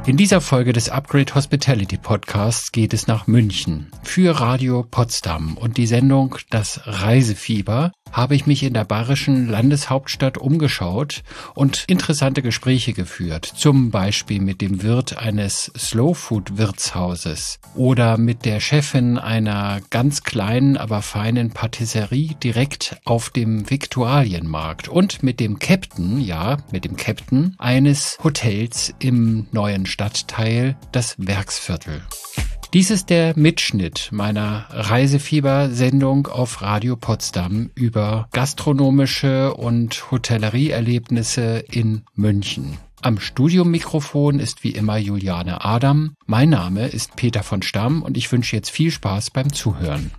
In dieser Folge des Upgrade Hospitality Podcasts geht es nach München. Für Radio Potsdam und die Sendung Das Reisefieber habe ich mich in der bayerischen Landeshauptstadt umgeschaut und interessante Gespräche geführt. Zum Beispiel mit dem Wirt eines Slow-Food-Wirtshauses oder mit der Chefin einer ganz kleinen, aber feinen Patisserie direkt auf dem Viktualienmarkt und mit dem Captain eines Hotels im neuen Stadtteil, das Werksviertel. Dies ist der Mitschnitt meiner Reisefieber-Sendung auf Radio Potsdam über gastronomische und Hotellerieerlebnisse in München. Am Studiomikrofon ist wie immer Juliane Adam. Mein Name ist Peter von Stamm und ich wünsche jetzt viel Spaß beim Zuhören.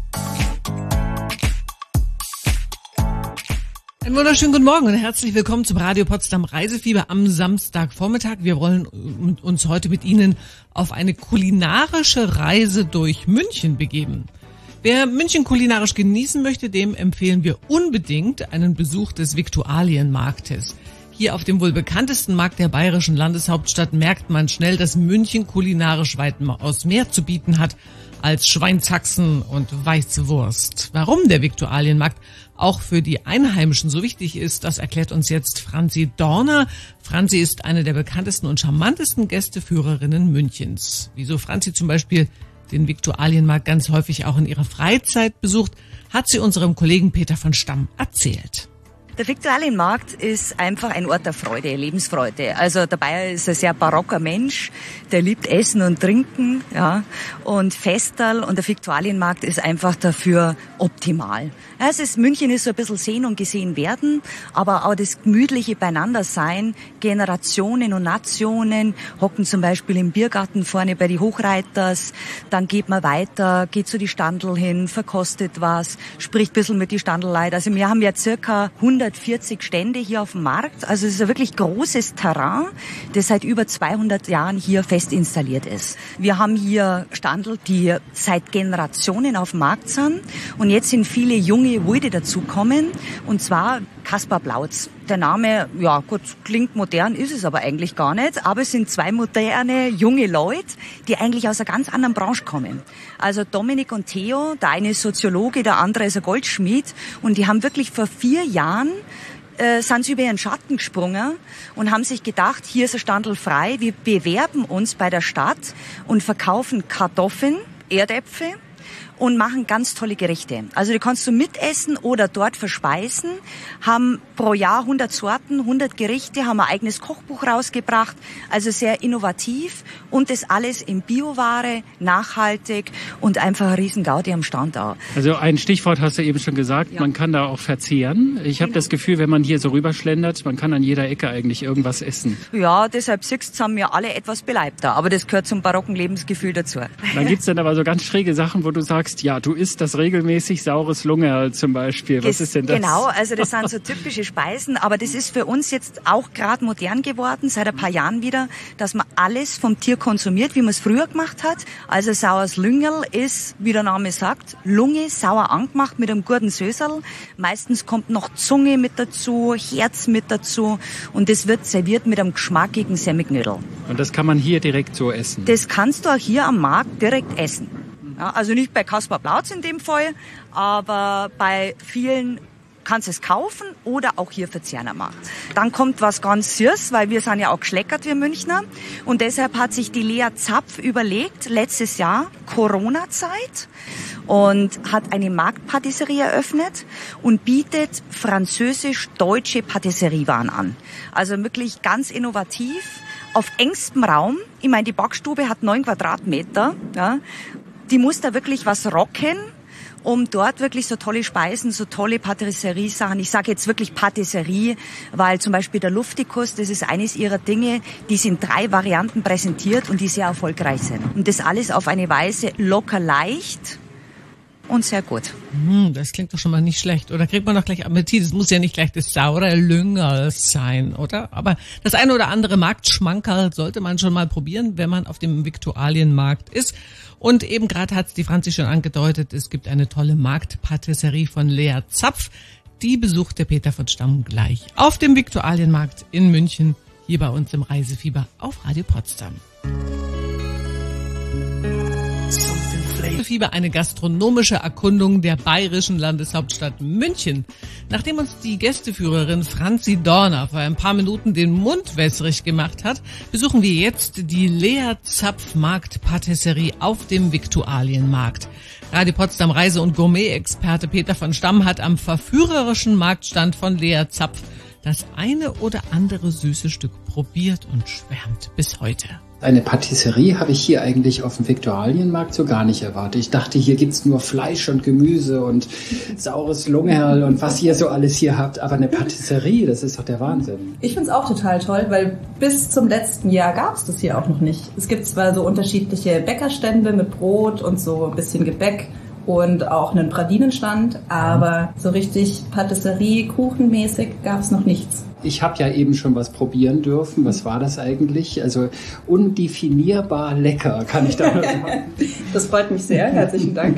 Einen wunderschönen guten Morgen und herzlich willkommen zum Radio Potsdam Reisefieber am Samstagvormittag. Wir wollen uns heute mit Ihnen auf eine kulinarische Reise durch München begeben. Wer München kulinarisch genießen möchte, dem empfehlen wir unbedingt einen Besuch des Viktualienmarktes. Hier auf dem wohl bekanntesten Markt der bayerischen Landeshauptstadt merkt man schnell, dass München kulinarisch weitaus mehr zu bieten hat als Schweinshaxen und weiße Wurst. Warum der Viktualienmarkt auch für die Einheimischen so wichtig ist, das erklärt uns jetzt Franzi Dorner. Franzi ist eine der bekanntesten und charmantesten Gästeführerinnen Münchens. Wieso Franzi zum Beispiel den Viktualienmarkt ganz häufig auch in ihrer Freizeit besucht, hat sie unserem Kollegen Peter von Stamm erzählt. Der Viktualienmarkt ist einfach ein Ort der Freude, Lebensfreude. Also der Bayer ist ein sehr barocker Mensch, der liebt Essen und Trinken, ja, und Festal, und der Viktualienmarkt ist einfach dafür optimal. Ja, München ist so ein bisschen sehen und gesehen werden, aber auch das gemütliche Beieinandersein, Generationen und Nationen hocken zum Beispiel im Biergarten vorne bei die Hochreiters, dann geht man weiter, geht zu die Standl hin, verkostet was, spricht ein bisschen mit die Standlleute. Also wir haben ja circa 140 Stände hier auf dem Markt. Also es ist ein wirklich großes Terrain, das seit über 200 Jahren hier fest installiert ist. Wir haben hier Standl, die seit Generationen auf dem Markt sind. Und jetzt sind viele junge Wilde dazukommen. Und zwar Kaspar Plautz. Der Name, ja gut, klingt modern, ist es aber eigentlich gar nicht. Aber es sind zwei moderne, junge Leute, die eigentlich aus einer ganz anderen Branche kommen. Also Dominik und Theo, der eine ist Soziologe, der andere ist ein Goldschmied. Und die haben wirklich vor 4 Jahren sind sie über ihren Schatten gesprungen und haben sich gedacht, hier ist ein Standl frei, wir bewerben uns bei der Stadt und verkaufen Kartoffeln, Erdäpfel und machen ganz tolle Gerichte. Also die kannst du mitessen oder dort verspeisen, haben pro Jahr 100 Sorten, 100 Gerichte, haben ein eigenes Kochbuch rausgebracht, also sehr innovativ und das alles in Bioware, nachhaltig und einfach ein riesen Gaudi am Stand auch. Also ein Stichwort hast du eben schon gesagt, ja. Man kann da auch verzehren. Ich habe das Gefühl, wenn man hier so rüberschlendert, man kann an jeder Ecke eigentlich irgendwas essen. Ja, deshalb siehst du, haben wir alle etwas beleibter, aber das gehört zum barocken Lebensgefühl dazu. Dann gibt's dann aber so ganz schräge Sachen, wo du sagst, ja, du isst das regelmäßig, saures Lungerl zum Beispiel. Was ist denn das? Genau, also das sind so typische Speisen, aber das ist für uns jetzt auch gerade modern geworden, seit ein paar Jahren wieder, dass man alles vom Tier konsumiert, wie man es früher gemacht hat. Also saures Lungerl ist, wie der Name sagt, Lunge sauer angemacht mit einem guten Söserl. Meistens kommt noch Zunge mit dazu, Herz mit dazu und das wird serviert mit einem geschmackigen Semmelknödel. Und das kann man hier direkt so essen? Das kannst du auch hier am Markt direkt essen. Ja, also nicht bei Kaspar Plautz in dem Fall, aber bei vielen kannst du es kaufen oder auch hier verzehren am Markt. Dann kommt was ganz Süßes, weil wir sind ja auch geschleckert, wir Münchner. Und deshalb hat sich die Lea Zapf überlegt, letztes Jahr, Corona-Zeit, und hat eine Marktpatisserie eröffnet und bietet französisch-deutsche Patisseriewaren an. Also wirklich ganz innovativ, auf engstem Raum. Ich meine, die Backstube hat 9 Quadratmeter, ja. Die muss da wirklich was rocken, um dort wirklich so tolle Speisen, so tolle Patisserie-Sachen. Ich sage jetzt wirklich Patisserie, weil zum Beispiel der Luftikus, das ist eines ihrer Dinge, die sind 3 Varianten präsentiert und die sehr erfolgreich sind. Und das alles auf eine Weise locker leicht und sehr gut. Das klingt doch schon mal nicht schlecht. Oder kriegt man doch gleich Appetit? Das muss ja nicht gleich das saure Lüngerl sein, oder? Aber das eine oder andere Marktschmankerl sollte man schon mal probieren, wenn man auf dem Viktualienmarkt ist. Und eben gerade hat's die Franzi schon angedeutet, es gibt eine tolle Marktpatisserie von Lea Zapf. Die besucht der Peter von Stamm gleich auf dem Viktualienmarkt in München. hier bei uns im Reisefieber auf Radio Potsdam. Reisefieber, eine gastronomische Erkundung der bayerischen Landeshauptstadt München. Nachdem uns die Gästeführerin Franzi Dorner vor ein paar Minuten den Mund wässrig gemacht hat, besuchen wir jetzt die Lea Zapf Markt-Patisserie auf dem Viktualienmarkt. Radio Potsdam Reise- und Gourmet-Experte Peter von Stamm hat am verführerischen Marktstand von Lea Zapf das eine oder andere süße Stück probiert und schwärmt bis heute. Eine Patisserie habe ich hier eigentlich auf dem Viktualienmarkt so gar nicht erwartet. Ich dachte, hier gibt's nur Fleisch und Gemüse und saures Lungerl und was ihr so alles hier habt. Aber eine Patisserie, das ist doch der Wahnsinn. Ich find's auch total toll, weil bis zum letzten Jahr gab's das hier auch noch nicht. Es gibt zwar so unterschiedliche Bäckerstände mit Brot und so ein bisschen Gebäck und auch einen Pralinenstand, aber so richtig Patisserie, kuchenmäßig gab's noch nichts. Ich habe ja eben schon was probieren dürfen. Was war das eigentlich? Also undefinierbar lecker, kann ich da nur sagen. Das freut mich sehr. Herzlichen Dank.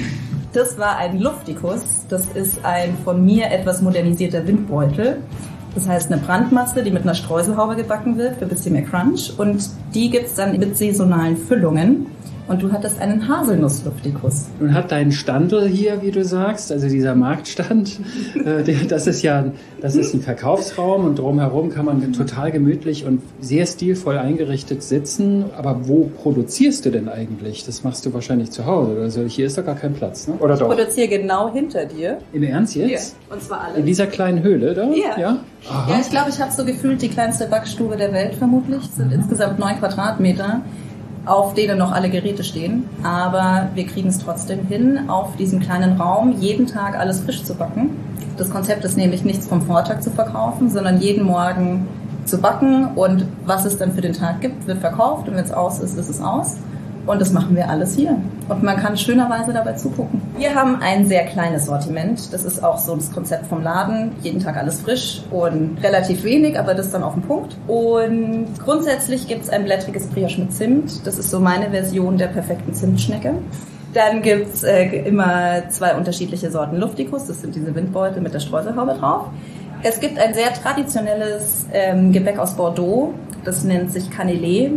Das war ein Luftikus. Das ist ein von mir etwas modernisierter Windbeutel. Das heißt eine Brandmasse, die mit einer Streuselhaube gebacken wird für ein bisschen mehr Crunch. Und die gibt's dann mit saisonalen Füllungen. Und du hattest einen Haselnuss-Luftikus. Nun hat dein Standel hier, wie du sagst, also dieser Marktstand, das ist ein Verkaufsraum und drumherum kann man total gemütlich und sehr stilvoll eingerichtet sitzen. Aber wo produzierst du denn eigentlich? Das machst du wahrscheinlich zu Hause oder so. Hier ist doch gar kein Platz, ne? Oder doch? Ich produziere genau hinter dir. Im Ernst jetzt? Hier. Und zwar alles. In dieser kleinen Höhle da? Ja. Ja, Ja, ich glaube, ich habe so gefühlt die kleinste Backstube der Welt vermutlich. Es sind insgesamt 9 Quadratmeter. Auf denen noch alle Geräte stehen. Aber wir kriegen es trotzdem hin, auf diesem kleinen Raum jeden Tag alles frisch zu backen. Das Konzept ist nämlich nichts vom Vortag zu verkaufen, sondern jeden Morgen zu backen und was es dann für den Tag gibt, wird verkauft und wenn es aus ist, ist es aus. Und das machen wir alles hier. Und man kann schönerweise dabei zugucken. Wir haben ein sehr kleines Sortiment. Das ist auch so das Konzept vom Laden. Jeden Tag alles frisch und relativ wenig, aber das dann auf den Punkt. Und grundsätzlich gibt es ein blättriges Brioche mit Zimt. Das ist so meine Version der perfekten Zimtschnecke. Dann gibt's immer 2 unterschiedliche Sorten Luftikus. Das sind diese Windbeutel mit der Streuselhaube drauf. Es gibt ein sehr traditionelles Gebäck aus Bordeaux. Das nennt sich Canelé.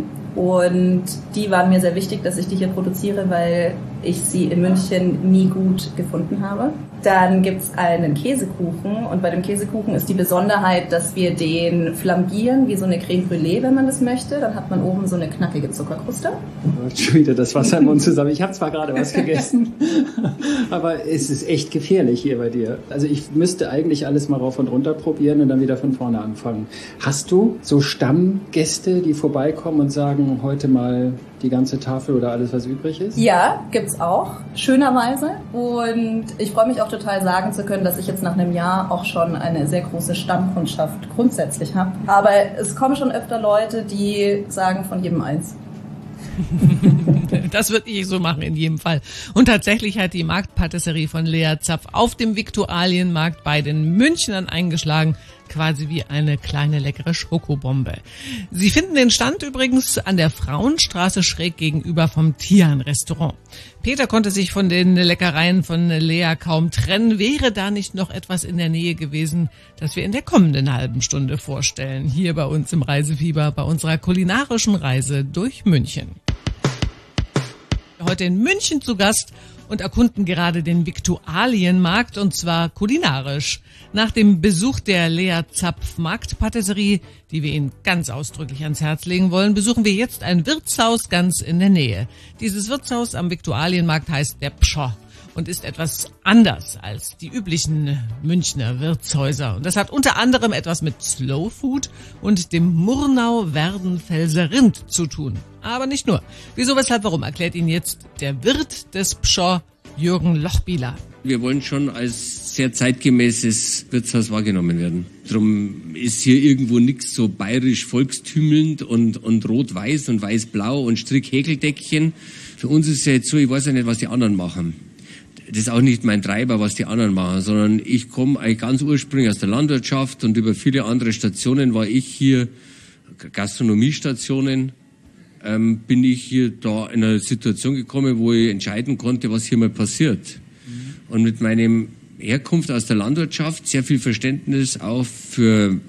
Und die waren mir sehr wichtig, dass ich die hier produziere, weil ich sie in München nie gut gefunden habe. Dann gibt's einen Käsekuchen und bei dem Käsekuchen ist die Besonderheit, dass wir den flambieren wie so eine Creme Brûlée, wenn man das möchte. Dann hat man oben so eine knackige Zuckerkruste. Schon wieder das Wasser im Mund zusammen. Ich habe zwar gerade was gegessen, aber es ist echt gefährlich hier bei dir. Also ich müsste eigentlich alles mal rauf und runter probieren und dann wieder von vorne anfangen. Hast du so Stammgäste, die vorbeikommen und sagen, heute mal die ganze Tafel oder alles, was übrig ist? Ja, gibt's auch, schönerweise. Und ich freue mich auch total sagen zu können, dass ich jetzt nach einem Jahr auch schon eine sehr große Stammkundschaft grundsätzlich habe. Aber es kommen schon öfter Leute, die sagen von jedem eins. Das würde ich so machen in jedem Fall. Und tatsächlich hat die Marktpatisserie von Lea Zapf auf dem Viktualienmarkt bei den Münchnern eingeschlagen, quasi wie eine kleine leckere Schokobombe. Sie finden den Stand übrigens an der Frauenstraße schräg gegenüber vom Tian-Restaurant. Peter konnte sich von den Leckereien von Lea kaum trennen. Wäre da nicht noch etwas in der Nähe gewesen, das wir in der kommenden halben Stunde vorstellen, hier bei uns im Reisefieber, bei unserer kulinarischen Reise durch München. Heute in München zu Gast und erkunden gerade den Viktualienmarkt und zwar kulinarisch. Nach dem Besuch der Lea Zapf Marktpatisserie, die wir Ihnen ganz ausdrücklich ans Herz legen wollen, besuchen wir jetzt ein Wirtshaus ganz in der Nähe. Dieses Wirtshaus am Viktualienmarkt heißt der Pscho und ist etwas anders als die üblichen Münchner Wirtshäuser. Und das hat unter anderem etwas mit Slow Food und dem Murnau-Werdenfelser Rind zu tun. Aber nicht nur. Wieso, weshalb, warum, erklärt Ihnen jetzt der Wirt des Pscho, Jürgen Lochbieler. Wir wollen schon als sehr zeitgemäßes Wirtshaus wahrgenommen werden. Drum ist hier irgendwo nichts so bayerisch volkstümelnd und rot-weiß und weiß-blau und Strick-Häkeldeckchen. Für uns ist es ja jetzt so, ich weiß ja nicht, was die anderen machen. Das ist auch nicht mein Treiber, was die anderen machen, sondern ich komme eigentlich ganz ursprünglich aus der Landwirtschaft und über viele andere Stationen war ich hier, Gastronomiestationen, bin ich hier da in eine Situation gekommen, wo ich entscheiden konnte, was hier mal passiert. Und mit meinem Herkunft aus der Landwirtschaft, sehr viel Verständnis auch für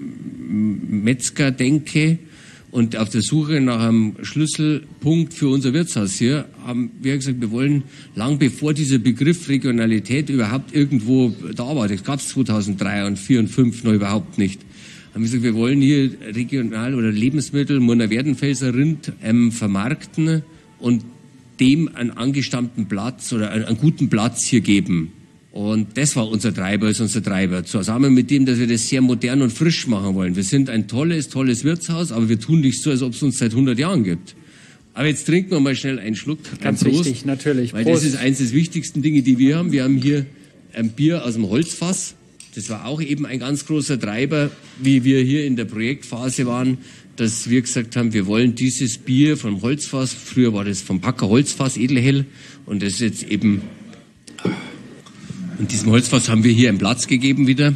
Metzger denke und auf der Suche nach einem Schlüsselpunkt für unser Wirtshaus hier, haben wir gesagt, wir wollen, lang bevor dieser Begriff Regionalität überhaupt irgendwo da war, das gab es 2003 und 2004 und 2005 noch überhaupt nicht, haben wir gesagt, wir wollen hier regional oder Lebensmittel, Murner Werdenfelser Rind vermarkten und dem einen angestammten Platz oder einen guten Platz hier geben. Und das war unser Treiber, ist unser Treiber. Zusammen mit dem, dass wir das sehr modern und frisch machen wollen. Wir sind ein tolles Wirtshaus, aber wir tun nicht so, als ob es uns seit 100 Jahren gibt. Aber jetzt trinken wir mal schnell einen Schluck. Ganz Prost, wichtig, natürlich. Weil Prost. das ist eines der wichtigsten Dinge, die wir haben. Wir haben hier ein Bier aus dem Holzfass. Das war auch eben ein ganz großer Treiber, wie wir hier in der Projektphase waren, dass wir gesagt haben, wir wollen dieses Bier vom Holzfass, früher war das vom Packer Holzfass, Edelhell, und das ist jetzt eben, in diesem Holzfass haben wir hier einen Platz gegeben wieder.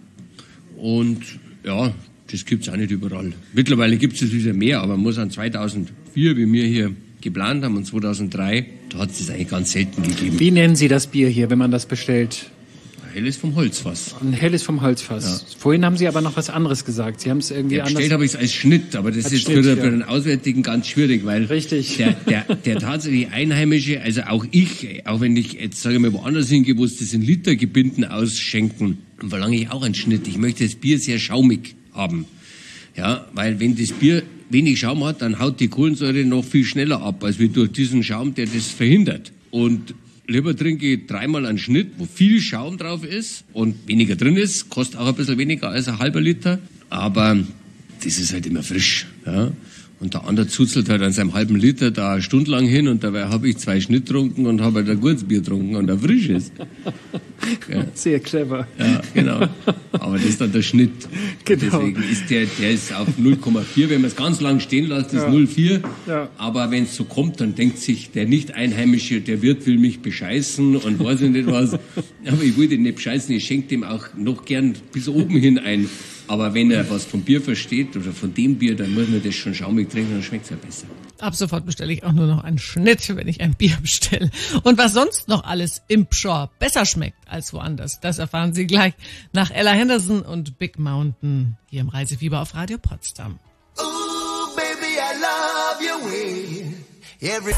Und ja, das gibt's auch nicht überall. Mittlerweile gibt's es wieder mehr, aber man muss an 2004, wie wir hier geplant haben, und 2003, da hat es das eigentlich ganz selten gegeben. Wie nennen Sie das Bier hier, wenn man das bestellt? Helles vom Holzfass. Ein helles vom Holzfass. Ja. Vorhin haben Sie aber noch was anderes gesagt. Sie haben es irgendwie anders... Bestellt habe ich es als Schnitt, aber das ist für den Auswärtigen ganz schwierig, weil richtig. Der tatsächlich Einheimische, also auch ich, auch wenn ich jetzt, sage ich mal, woanders hingehe, wo es das in Litergebinden ausschenken, verlange ich auch einen Schnitt. Ich möchte das Bier sehr schaumig haben. Ja, weil wenn das Bier wenig Schaum hat, dann haut die Kohlensäure noch viel schneller ab, als wie durch diesen Schaum, der das verhindert. Und lieber trinke ich 3-mal einen Schnitt, wo viel Schaum drauf ist und weniger drin ist, kostet auch ein bisschen weniger als ein halber Liter, aber das ist halt immer frisch. Ja? Und der andere zuzelt halt an seinem halben Liter da eine Stunde lang hin und dabei habe ich 2 Schnitt getrunken und habe halt ein gutes Bier getrunken und ein frisches. Ja. Sehr clever. Ja, genau. Aber das ist dann der Schnitt. Genau. Deswegen ist der ist auf 0,4. Wenn man es ganz lang stehen lässt, ist 0,4. Ja. Aber wenn es so kommt, dann denkt sich der Nicht-Einheimische, der Wirt will mich bescheißen und weiß ich nicht was. Aber ich will den nicht bescheißen, ich schenke dem auch noch gern bis oben hin ein. Aber wenn er was vom Bier versteht oder von dem Bier, dann muss man das schon schaumig trinken, dann schmeckt es ja besser. Ab sofort bestelle ich auch nur noch einen Schnitt, wenn ich ein Bier bestelle. Und was sonst noch alles im Pschorr besser schmeckt als woanders, das erfahren Sie gleich nach Ella Henderson und Big Mountain hier im Reisefieber auf Radio Potsdam. Ooh, baby, I love your way.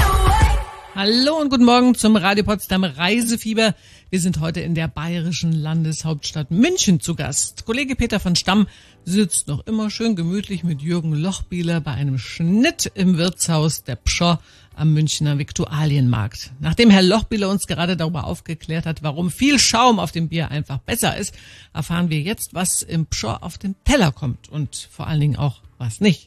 Hallo und guten Morgen zum Radio Potsdam Reisefieber. Wir sind heute in der bayerischen Landeshauptstadt München zu Gast. Kollege Peter von Stamm sitzt noch immer schön gemütlich mit Jürgen Lochbihler bei einem Schnitt im Wirtshaus der Pschorr am Münchner Viktualienmarkt. Nachdem Herr Lochbihler uns gerade darüber aufgeklärt hat, warum viel Schaum auf dem Bier einfach besser ist, erfahren wir jetzt, was im Pschorr auf den Teller kommt und vor allen Dingen auch was nicht.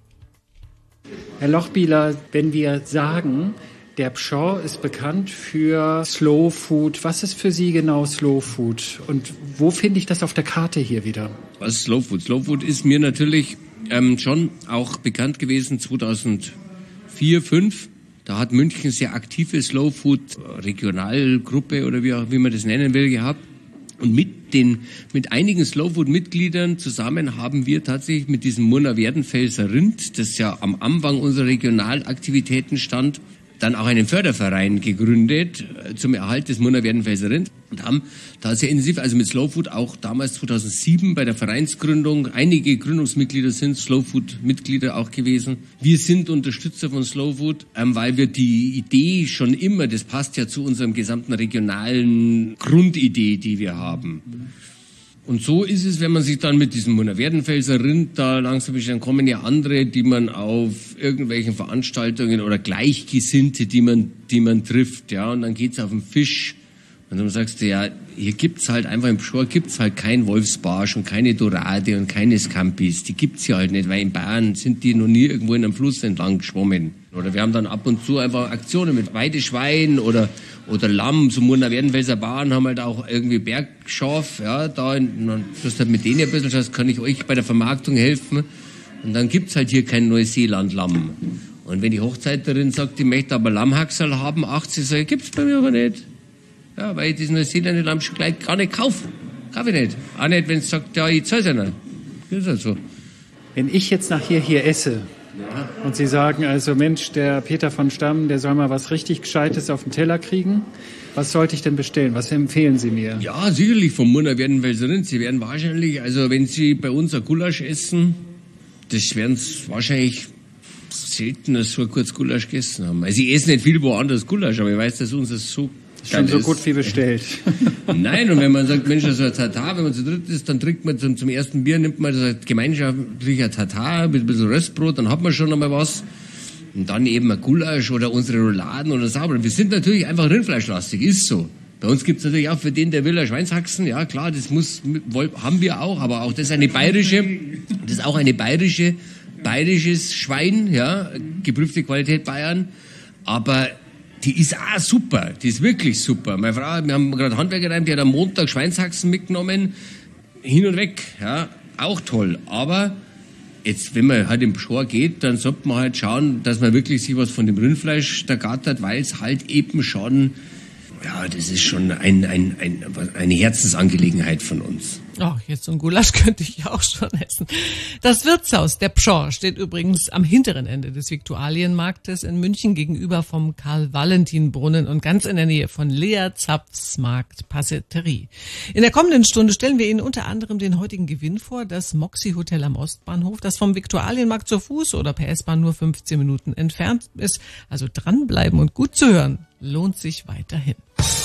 Herr Lochbihler, wenn wir sagen, der Pschorr ist bekannt für Slow Food. Was ist für Sie genau Slow Food? Und wo finde ich das auf der Karte hier wieder? Was ist Slow Food? Slow Food ist mir natürlich schon auch bekannt gewesen 2004, 2005. Da hat München sehr aktive Slow Food Regionalgruppe oder wie man das nennen will gehabt. Und mit einigen Slow Food Mitgliedern zusammen haben wir tatsächlich mit diesem Murner Werdenfelser Rind, das ja am Anfang unserer Regionalaktivitäten stand, dann auch einen Förderverein gegründet zum Erhalt des Murner Werdenfelser Rind und haben da sehr intensiv, also mit Slow Food auch damals 2007 bei der Vereinsgründung, einige Gründungsmitglieder sind Slow Food Mitglieder auch gewesen. Wir sind Unterstützer von Slow Food, weil wir die Idee schon immer, das passt ja zu unserem gesamten regionalen Grundidee, die wir haben. Und so ist es, wenn man sich dann mit diesem Murner Werdenfelser Rind da langsam ist, dann kommen ja andere, die man auf irgendwelchen Veranstaltungen oder Gleichgesinnte, die man trifft, ja, und dann geht's auf den Fisch. Und dann sagst du, ja, hier gibt's halt einfach im Pschorr gibt's halt kein Wolfsbarsch und keine Dorade und keine Scampis. Die gibt's ja halt nicht, weil in Bayern sind die noch nie irgendwo in einem Fluss entlang geschwommen. Oder wir haben dann ab und zu einfach Aktionen mit Weideschwein oder Lamm. So Murner Werdenfelser Bauern haben halt auch irgendwie Bergschaf, ja, da, dann tust halt mit denen ein bisschen, das kann ich euch bei der Vermarktung helfen. Und dann gibt's halt hier kein Neuseeland-Lamm. Und wenn die Hochzeiterin sagt, die möchte aber Lammhaxal haben, 80, sage ich, gibt's bei mir aber nicht. Ja, weil ich das Neuseeland-Lamm schon gleich gar nicht kaufe. Kaufe ich nicht. Auch nicht, wenn es sagt, ja, ich zahl's ja nicht. Das ist halt so. Wenn ich jetzt nachher hier esse, Ja. Und Sie sagen also, Mensch, der Peter von Stamm, der soll mal was richtig Gescheites auf den Teller kriegen. Was sollte ich denn bestellen? Was empfehlen Sie mir? Ja, sicherlich vom Munner werden welche drin. Sie werden wahrscheinlich, also wenn Sie bei uns ein Gulasch essen, das werden Sie wahrscheinlich selten so ein kurzes Gulasch gegessen haben. Also ich esse nicht viel woanders Gulasch, aber ich weiß, dass uns das so schon so gut wie bestellt. Nein, und wenn man sagt, Mensch, das ist ein Tatar, wenn man zu dritt ist, dann trinkt man zum ersten Bier, nimmt man das gemeinschaftlich ein Tatar mit ein bisschen Röstbrot, dann hat man schon einmal was. Und dann eben ein Gulasch oder unsere Rouladen oder Sauber. Wir sind natürlich einfach rindfleischlastig, ist so. Bei uns gibt's natürlich auch für den, der will, ein Schweinshaxen. Ja, klar, das haben wir auch, aber auch das ist auch eine bayerisches Schwein, ja, geprüfte Qualität Bayern. Aber die ist auch super, die ist wirklich super. Meine Frau, wir haben gerade Handwerkerin, die hat am Montag Schweinshaxen mitgenommen, hin und weg, ja, auch toll. Aber jetzt, wenn man halt im Schor geht, dann sollte man halt schauen, dass man wirklich sich was von dem Rindfleisch da gattert, weil es halt eben schon, ja, das ist schon eine Herzensangelegenheit von uns. Oh, jetzt so ein Gulasch könnte ich auch schon essen. Das Wirtshaus der Pschorr steht übrigens am hinteren Ende des Viktualienmarktes in München gegenüber vom Karl-Valentin-Brunnen und ganz in der Nähe von Lea Zapfs Markt Passeterie. In der kommenden Stunde stellen wir Ihnen unter anderem den heutigen Gewinn vor, das Moxie Hotel am Ostbahnhof, das vom Viktualienmarkt zu Fuß oder per S-Bahn nur 15 Minuten entfernt ist. Also dranbleiben und gut zu hören lohnt sich weiterhin.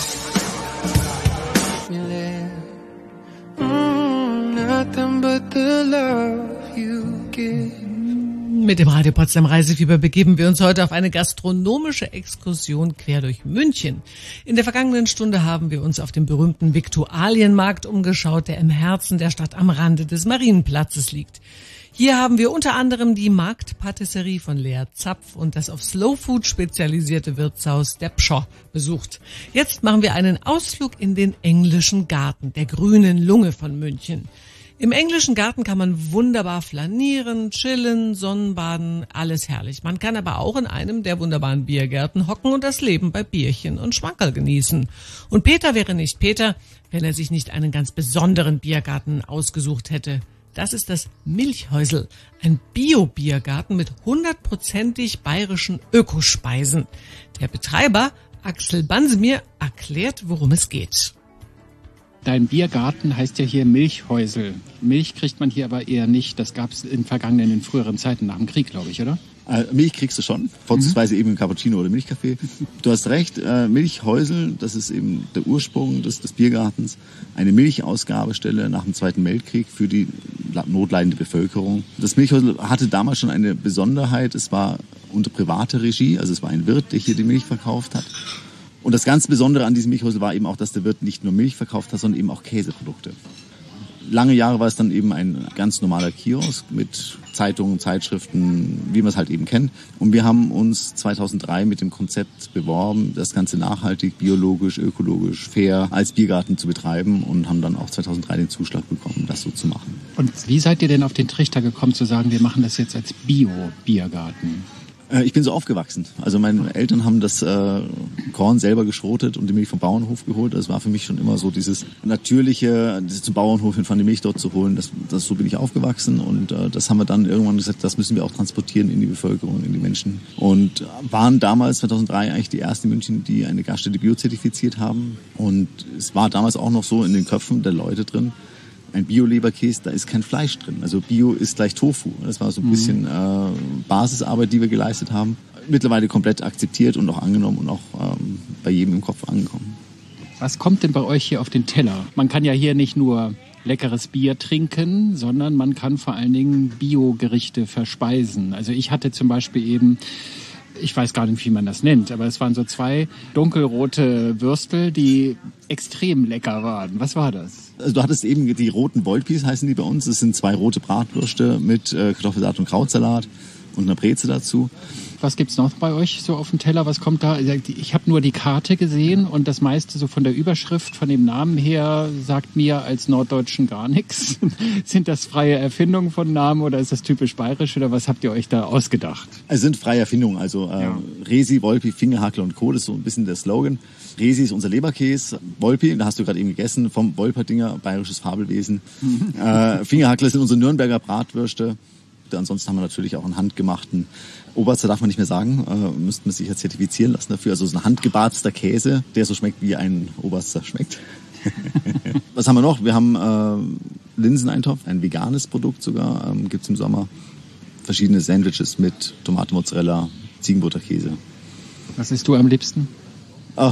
Mit dem Radio Potsdam Reisefieber begeben wir uns heute auf eine gastronomische Exkursion quer durch München. In der vergangenen Stunde haben wir uns auf dem berühmten Viktualienmarkt umgeschaut, der im Herzen der Stadt am Rande des Marienplatzes liegt. Hier haben wir unter anderem die Marktpatisserie von Lea Zapf und das auf Slow Food spezialisierte Wirtshaus der Pschorr besucht. Jetzt machen wir einen Ausflug in den englischen Garten, der grünen Lunge von München. Im englischen Garten kann man wunderbar flanieren, chillen, Sonnenbaden, alles herrlich. Man kann aber auch in einem der wunderbaren Biergärten hocken und das Leben bei Bierchen und Schmankerl genießen. Und Peter wäre nicht Peter, wenn er sich nicht einen ganz besonderen Biergarten ausgesucht hätte. Das ist das Milchhäusl, ein Bio-Biergarten mit 100%ig bayerischen Ökospeisen. Der Betreiber, Axel Bansemir, erklärt, worum es geht. Dein Biergarten heißt ja hier Milchhäusl. Milch kriegt man hier aber eher nicht. Das gab es in früheren Zeiten nach dem Krieg, glaube ich, oder? Milch kriegst du schon, vorzugsweise eben im Cappuccino oder Milchkaffee. Du hast recht, Milchhäusl, das ist eben der Ursprung des Biergartens. Eine Milchausgabestelle nach dem Zweiten Weltkrieg für die notleidende Bevölkerung. Das Milchhäusl hatte damals schon eine Besonderheit. Es war unter privater Regie, also es war ein Wirt, der hier die Milch verkauft hat. Und das ganz Besondere an diesem Milchhäusl war eben auch, dass der Wirt nicht nur Milch verkauft hat, sondern eben auch Käseprodukte. Lange Jahre war es dann eben ein ganz normaler Kiosk mit Zeitungen, Zeitschriften, wie man es halt eben kennt. Und wir haben uns 2003 mit dem Konzept beworben, das Ganze nachhaltig, biologisch, ökologisch, fair als Biergarten zu betreiben und haben dann auch 2003 den Zuschlag bekommen, das so zu machen. Und wie seid ihr denn auf den Trichter gekommen zu sagen, wir machen das jetzt als Bio-Biergarten? Ich bin so aufgewachsen. Also meine Eltern haben das Korn selber geschrotet und die Milch vom Bauernhof geholt. Das war für mich schon immer so dieses natürliche, zum Bauernhof hinfahren, die Milch dort zu holen. So bin ich aufgewachsen und das haben wir dann irgendwann gesagt, das müssen wir auch transportieren in die Bevölkerung, in die Menschen. Und waren damals 2003 eigentlich die ersten in München, die eine Gaststätte biozertifiziert haben. Und es war damals auch noch so in den Köpfen der Leute drin, ein Bio-Leberkäse, da ist kein Fleisch drin. Also Bio ist gleich Tofu. Das war so ein bisschen Basisarbeit, die wir geleistet haben. Mittlerweile komplett akzeptiert und auch angenommen und auch bei jedem im Kopf angekommen. Was kommt denn bei euch hier auf den Teller? Man kann ja hier nicht nur leckeres Bier trinken, sondern man kann vor allen Dingen Bio-Gerichte verspeisen. Also ich hatte zum Beispiel eben, ich weiß gar nicht, wie man das nennt, aber es waren so 2 dunkelrote Würstel, die extrem lecker waren. Was war das? Also du hattest eben die roten Wolpis, heißen die bei uns. Das sind 2 rote Bratwürste mit Kartoffelsalat und Krautsalat und einer Breze dazu. Was gibt's noch bei euch so auf dem Teller? Was kommt da? Ich habe nur die Karte gesehen und das meiste so von der Überschrift, von dem Namen her, sagt mir als Norddeutschen gar nichts. Sind das freie Erfindungen von Namen oder ist das typisch bayerisch oder was habt ihr euch da ausgedacht? Es sind freie Erfindungen, also Resi, Wolpi, Fingerhakler und Co., das ist so ein bisschen der Slogan. Resi ist unser Leberkäse, Wolpi, da hast du gerade eben gegessen, vom Wolperdinger, bayerisches Fabelwesen. Fingerhackler sind unsere Nürnberger Bratwürste. Produkte. Ansonsten haben wir natürlich auch einen handgemachten Oberster, darf man nicht mehr sagen, müsste man sich ja zertifizieren lassen dafür. Also so ein handgebarzter Käse, der so schmeckt, wie ein Oberster schmeckt. Was haben wir noch? Wir haben Linseneintopf, ein veganes Produkt sogar, gibt's im Sommer. Verschiedene Sandwiches mit Tomate, Mozzarella, Ziegenbutterkäse. Was isst du am liebsten? Oh.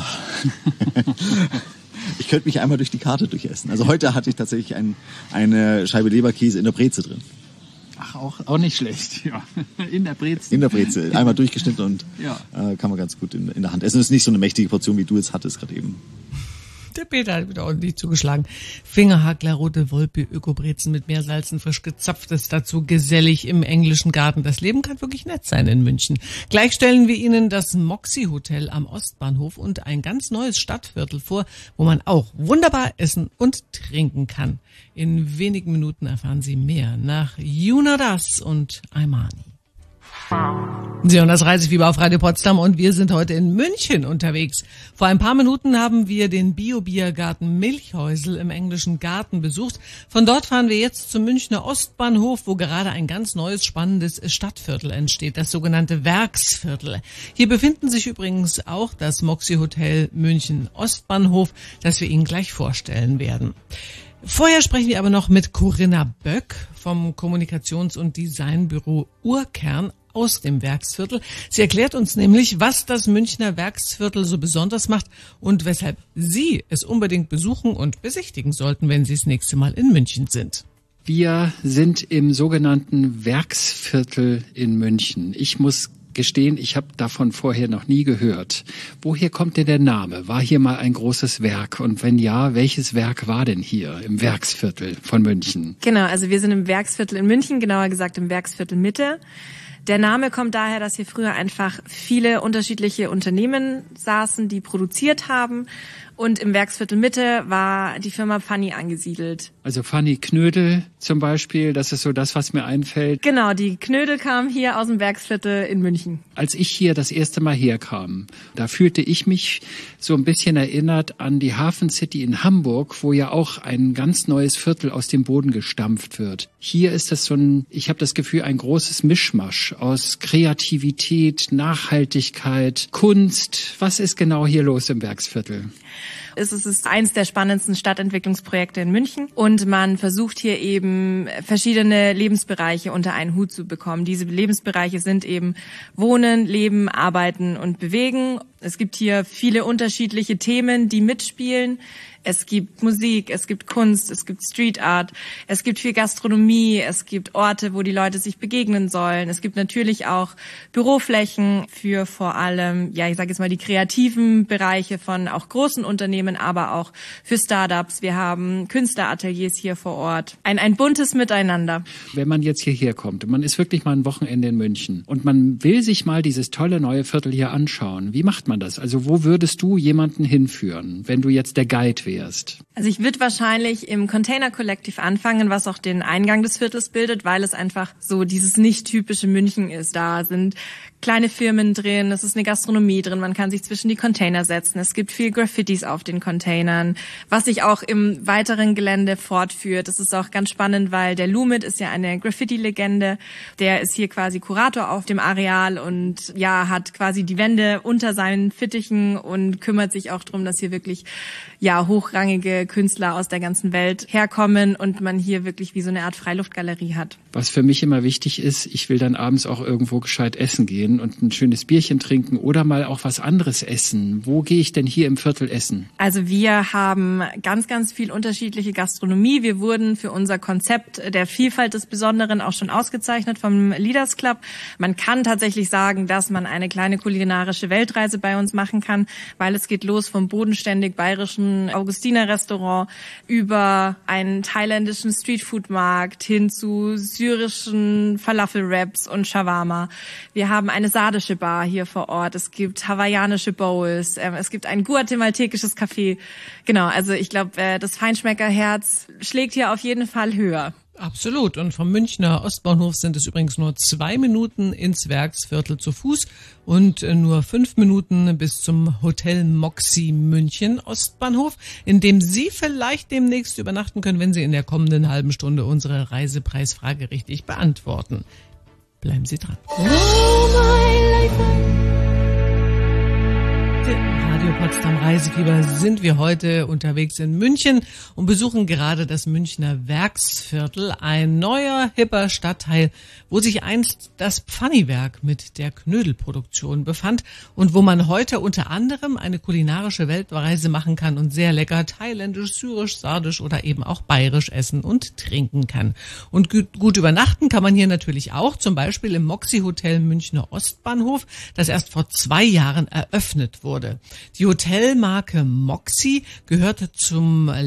Ich könnte mich einmal durch die Karte durchessen. Also heute hatte ich tatsächlich eine Scheibe Leberkäse in der Breze drin. Ach, auch nicht schlecht, ja. In der Breze. In der Breze. Einmal durchgeschnitten und ja. Kann man ganz gut in der Hand essen. Das ist nicht so eine mächtige Portion, wie du jetzt hattest gerade eben. Der Peter hat wieder ordentlich zugeschlagen. Fingerhackler, rote Wolpe, Ökobrezen mit Meersalzen, frisch gezapftes dazu, gesellig im englischen Garten. Das Leben kann wirklich nett sein in München. Gleich stellen wir Ihnen das Moxie Hotel am Ostbahnhof und ein ganz neues Stadtviertel vor, wo man auch wunderbar essen und trinken kann. In wenigen Minuten erfahren Sie mehr nach You Know Das und Aimani. Sie hören das Reisefieber auf Radio Potsdam und wir sind heute in München unterwegs. Vor ein paar Minuten haben wir den Bio-Biergarten Milchhäusl im englischen Garten besucht. Von dort fahren wir jetzt zum Münchner Ostbahnhof, wo gerade ein ganz neues, spannendes Stadtviertel entsteht, das sogenannte Werksviertel. Hier befinden sich übrigens auch das Moxie Hotel München Ostbahnhof, das wir Ihnen gleich vorstellen werden. Vorher sprechen wir aber noch mit Corinna Böck vom Kommunikations- und Designbüro Urkern aus dem Werksviertel. Sie erklärt uns nämlich, was das Münchner Werksviertel so besonders macht und weshalb Sie es unbedingt besuchen und besichtigen sollten, wenn Sie das nächste Mal in München sind. Wir sind im sogenannten Werksviertel in München. Ich muss gestehen, ich habe davon vorher noch nie gehört. Woher kommt denn der Name? War hier mal ein großes Werk? Und wenn ja, welches Werk war denn hier im Werksviertel von München? Genau, also wir sind im Werksviertel in München, genauer gesagt im Werksviertel Mitte. Der Name kommt daher, dass hier früher einfach viele unterschiedliche Unternehmen saßen, die produziert haben. Und im Werksviertel Mitte war die Firma Fanny angesiedelt. Also Fanny Knödel zum Beispiel, das ist so das, was mir einfällt. Genau, die Knödel kamen hier aus dem Werksviertel in München. Als ich hier das erste Mal herkam, da fühlte ich mich so ein bisschen erinnert an die Hafen City in Hamburg, wo ja auch ein ganz neues Viertel aus dem Boden gestampft wird. Hier ist es ich habe das Gefühl, ein großes Mischmasch aus Kreativität, Nachhaltigkeit, Kunst. Was ist genau hier los im Werksviertel? Es ist eins der spannendsten Stadtentwicklungsprojekte in München und man versucht hier eben verschiedene Lebensbereiche unter einen Hut zu bekommen. Diese Lebensbereiche sind eben Wohnen, Leben, Arbeiten und Bewegen. Es gibt hier viele unterschiedliche Themen, die mitspielen. Es gibt Musik, es gibt Kunst, es gibt Street Art, es gibt viel Gastronomie, es gibt Orte, wo die Leute sich begegnen sollen. Es gibt natürlich auch Büroflächen für vor allem, ja, ich sage jetzt mal die kreativen Bereiche von auch großen Unternehmen, aber auch für Startups. Wir haben Künstlerateliers hier vor Ort. Ein buntes Miteinander. Wenn man jetzt hierher kommt und man ist wirklich mal ein Wochenende in München und man will sich mal dieses tolle neue Viertel hier anschauen, wie macht man das? Also wo würdest du jemanden hinführen, wenn du jetzt der Guide wärst? Also ich würde wahrscheinlich im Container Collective anfangen, was auch den Eingang des Viertels bildet, weil es einfach so dieses nicht typische München ist. Da sind kleine Firmen drin, es ist eine Gastronomie drin, man kann sich zwischen die Container setzen. Es gibt viel Graffitis auf den Containern, was sich auch im weiteren Gelände fortführt. Das ist auch ganz spannend, weil der Lumit ist ja eine Graffiti-Legende. Der ist hier quasi Kurator auf dem Areal und ja, hat quasi die Wände unter seinen Fittichen und kümmert sich auch darum, dass hier wirklich ja hochrangige Künstler aus der ganzen Welt herkommen und man hier wirklich wie so eine Art Freiluftgalerie hat. Was für mich immer wichtig ist, ich will dann abends auch irgendwo gescheit essen gehen und ein schönes Bierchen trinken oder mal auch was anderes essen. Wo gehe ich denn hier im Viertel essen? Also wir haben ganz, ganz viel unterschiedliche Gastronomie. Wir wurden für unser Konzept der Vielfalt des Besonderen auch schon ausgezeichnet vom Leaders Club. Man kann tatsächlich sagen, dass man eine kleine kulinarische Weltreise bei uns machen kann, weil es geht los vom bodenständig bayerischen Augustiner-Restaurant über einen thailändischen Streetfood-Markt hin zu syrischen Falafel-Wraps und Shawarma. Wir haben eine sardische Bar hier vor Ort. Es gibt hawaiianische Bowls. Es gibt ein guatemaltekisches Café. Genau, also ich glaube, das Feinschmeckerherz schlägt hier auf jeden Fall höher. Absolut. Und vom Münchner Ostbahnhof sind es übrigens nur 2 Minuten ins Werksviertel zu Fuß und nur 5 Minuten bis zum Hotel Moxie München Ostbahnhof, in dem Sie vielleicht demnächst übernachten können, wenn Sie in der kommenden halben Stunde unsere Reisepreisfrage richtig beantworten. Bleiben Sie dran. Radio Potsdam Reisefieber sind wir heute unterwegs in München und besuchen gerade das Münchner Werksviertel, ein neuer, hipper Stadtteil, wo sich einst das Pfanniwerk mit der Knödelproduktion befand und wo man heute unter anderem eine kulinarische Weltreise machen kann und sehr lecker thailändisch, syrisch, sardisch oder eben auch bayerisch essen und trinken kann. Und gut übernachten kann man hier natürlich auch, zum Beispiel im Moxie Hotel Münchner Ostbahnhof, das erst vor 2 Jahren eröffnet wurde. Die Hotelmarke Moxie gehört zu der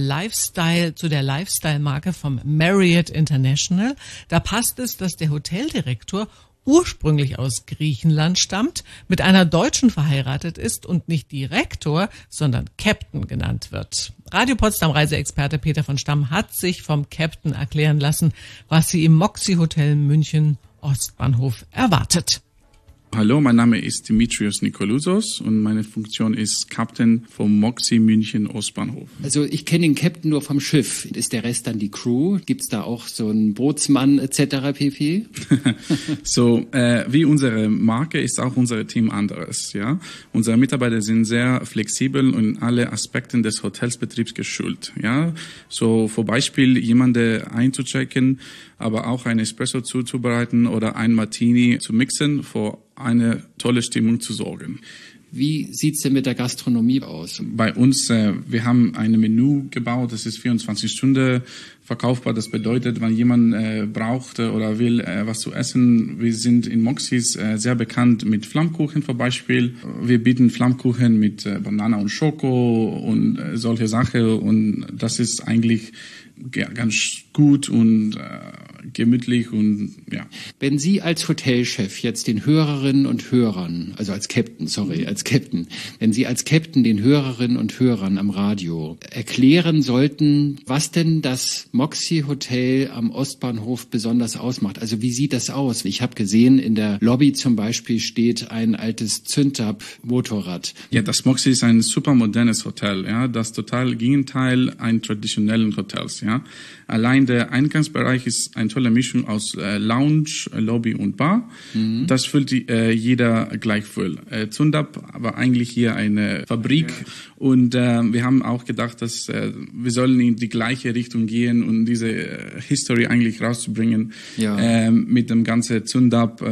Lifestyle-Marke vom Marriott International. Da passt es, dass der Hoteldirektor ursprünglich aus Griechenland stammt, mit einer Deutschen verheiratet ist und nicht Direktor, sondern Captain genannt wird. Radio Potsdam Reiseexperte Peter von Stamm hat sich vom Captain erklären lassen, was sie im Moxie Hotel München Ostbahnhof erwartet. Hallo, mein Name ist Dimitrios Nikolousos und meine Funktion ist Captain vom Moxie München Ostbahnhof. Also ich kenne den Captain nur vom Schiff. Ist der Rest dann die Crew? Gibt's da auch so einen Bootsmann etc. pp? So, wie unsere Marke ist auch unser Team anderes. Ja, unsere Mitarbeiter sind sehr flexibel und in alle Aspekten des Hotelsbetriebs geschult. Ja, so vor Beispiel jemanden einzuchecken, aber auch ein Espresso zuzubereiten oder ein Martini zu mixen, für eine tolle Stimmung zu sorgen. Wie sieht's denn mit der Gastronomie aus? Bei uns, wir haben ein Menü gebaut, das ist 24 Stunden verkaufbar. Das bedeutet, wenn jemand braucht oder will was zu essen, wir sind in Moxies sehr bekannt mit Flammkuchen zum Beispiel. Wir bieten Flammkuchen mit Banane und Schoko und solche Sachen und das ist eigentlich ganz gut und gemütlich und ja. Wenn Sie als Hotelchef jetzt den Hörerinnen und Hörern, also als Captain, wenn Sie als Captain den Hörerinnen und Hörern am Radio erklären sollten, was denn das Moxie Hotel am Ostbahnhof besonders ausmacht. Also wie sieht das aus? Ich habe gesehen, in der Lobby zum Beispiel steht ein altes Zündab-Motorrad. Ja, das Moxie ist ein super modernes Hotel, ja, das total Gegenteil ein traditionellen Hotels, ja. Allein der Eingangsbereich ist eine tolle Mischung aus Lounge, Lobby und Bar. Mhm. Das fühlt jeder gleich voll. Zündab war eigentlich hier eine Fabrik und wir haben auch gedacht, dass wir sollen in die gleiche Richtung gehen und diese History eigentlich rauszubringen mit dem ganzen Zündab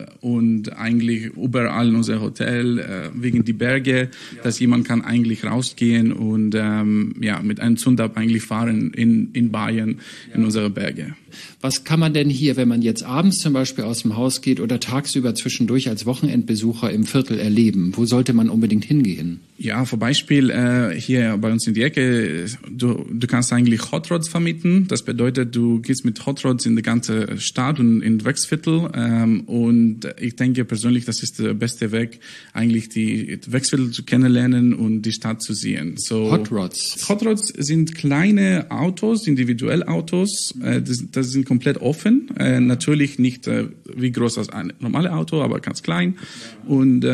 und eigentlich überall in unser Hotel wegen die Berge, dass jemand kann eigentlich rausgehen und mit einem Zündab eigentlich fahren in Bayern in unsere Berge. Was kann man denn hier, wenn man jetzt abends zum Beispiel aus dem Haus geht oder tagsüber zwischendurch als Wochenendbesucher im Viertel erleben? Wo sollte man unbedingt hingehen? Ja, zum Beispiel hier bei uns in die Ecke, du kannst eigentlich Hot Rods vermieten. Das bedeutet, du gehst mit Hot Rods in die ganze Stadt und in Werksviertel. Und ich denke persönlich, das ist der beste Weg, eigentlich die Werksviertel zu kennenlernen und die Stadt zu sehen. So, Hot Rods? Hot Rods sind kleine Autos, individuelle Autos. Das sind komplett offen. Natürlich nicht wie groß als ein normales Auto, aber ganz klein. Und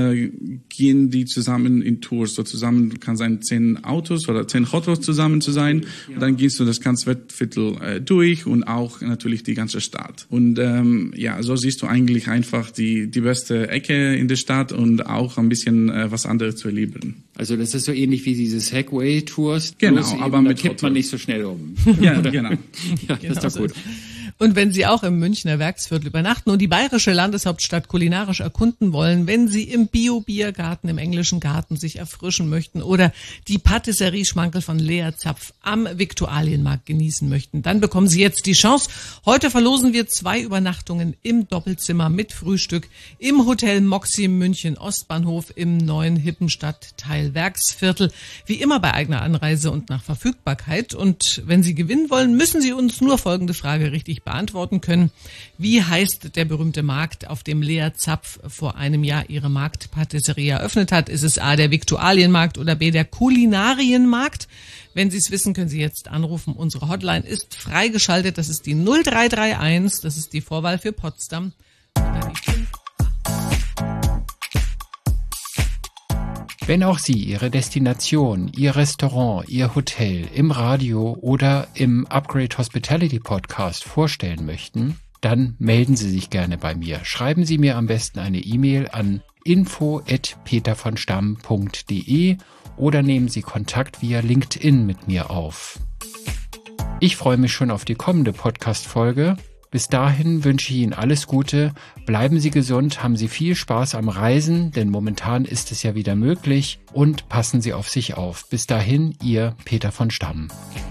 gehen die zusammen in Tours. So zusammen kann sein 10 Autos oder 10 Hot Rods zusammen zu sein. Und dann gehst du das ganze Werksviertel durch und auch natürlich die ganze Stadt. Und so siehst du eigentlich einfach die beste Ecke in der Stadt und auch ein bisschen was anderes zu erleben. Also das ist so ähnlich wie diese Segway-Tours. Genau, aber mit kippt man nicht so schnell um. Ja, genau. Ja, das ist doch gut. Und wenn Sie auch im Münchner Werksviertel übernachten und die bayerische Landeshauptstadt kulinarisch erkunden wollen, wenn Sie im Bio-Biergarten, im Englischen Garten sich erfrischen möchten oder die Patisserie-Schmankerl von Lea Zapf am Viktualienmarkt genießen möchten, dann bekommen Sie jetzt die Chance. Heute verlosen wir 2 Übernachtungen im Doppelzimmer mit Frühstück im Hotel Moxie München Ostbahnhof im neuen hippen Stadtteil Werksviertel. Wie immer bei eigener Anreise und nach Verfügbarkeit. Und wenn Sie gewinnen wollen, müssen Sie uns nur folgende Frage richtig beantworten können. Wie heißt der berühmte Markt, auf dem Lea Zapf vor einem Jahr ihre Marktpatisserie eröffnet hat? Ist es A, der Viktualienmarkt oder B, der Kulinarienmarkt? Wenn Sie es wissen, können Sie jetzt anrufen. Unsere Hotline ist freigeschaltet. Das ist die 0331. Das ist die Vorwahl für Potsdam. Wenn auch Sie Ihre Destination, Ihr Restaurant, Ihr Hotel im Radio oder im Upgrade Hospitality Podcast vorstellen möchten, dann melden Sie sich gerne bei mir. Schreiben Sie mir am besten eine E-Mail an info@petervonstamm.de oder nehmen Sie Kontakt via LinkedIn mit mir auf. Ich freue mich schon auf die kommende Podcast-Folge. Bis dahin wünsche ich Ihnen alles Gute, bleiben Sie gesund, haben Sie viel Spaß am Reisen, denn momentan ist es ja wieder möglich, und passen Sie auf sich auf. Bis dahin, Ihr Peter von Stamm.